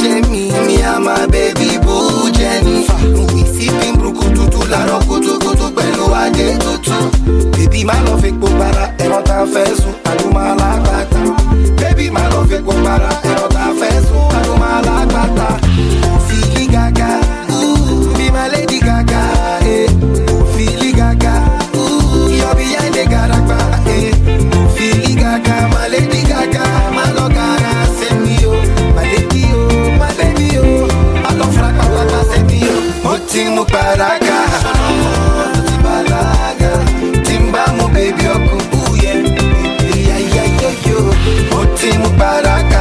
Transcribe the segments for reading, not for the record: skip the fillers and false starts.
me and my baby boo Jennifer. We sipping brukututu, la rokutukutu, pẹ̀lú adé tutu. Baby, má lọ fi epo para, ẹran tá fẹ́ sùn, àdúmọ̀ alágbàtà. Baby, má lọ fi epo para, ẹran tá fẹ́ sùn, àdúmọ̀ alágbàtà. Feeling gaga, be my lady gaga, eh. Feeling gaga, you're behind the garagba, eh. Feeling gaga, my lady gaga, my love gaga, send me yo, my lady yo, my baby yo, I love rock, papa send me yo. Motimu paraga, balaga, timba mo baby oku, yeah, yeah yeah yeah yo. Motimu paraga,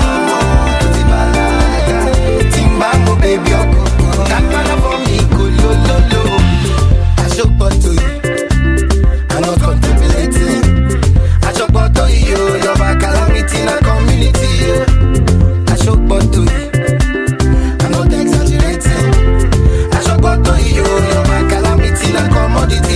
balaga, timba mo baby oku. That man for me, go lo lo lo. I show to you, I'm not contemplating. I show to you, you're my calamity in a community. I show to you, I'm not exaggerating. I show to you, you're my calamity in a commodity.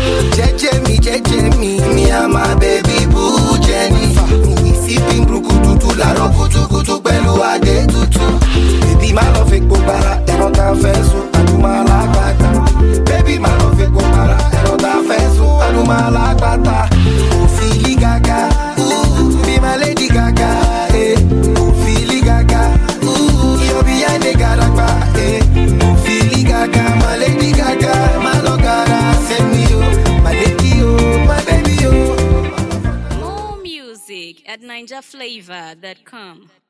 JJ me and my baby boo Jennifer. We sipping brukututu, la rokutukutu, pẹ̀lú adé tutu. Baby, má lọ fi epo para, ẹran tá fẹ́ sùn, àdúmọ̀ alágbàtà. Baby, má lọ fi epo para, ẹran tá fẹ́ sùn, àdúmọ̀ alágbàtà. Feeling gaga, be my lady gaga, eh. Feeling gaga, you're behind the garagba, eh. Feeling gaga, my lady gaga, my love gaga, send me yo, my lady yo, my baby yo. More music at NinjaFlavor.com.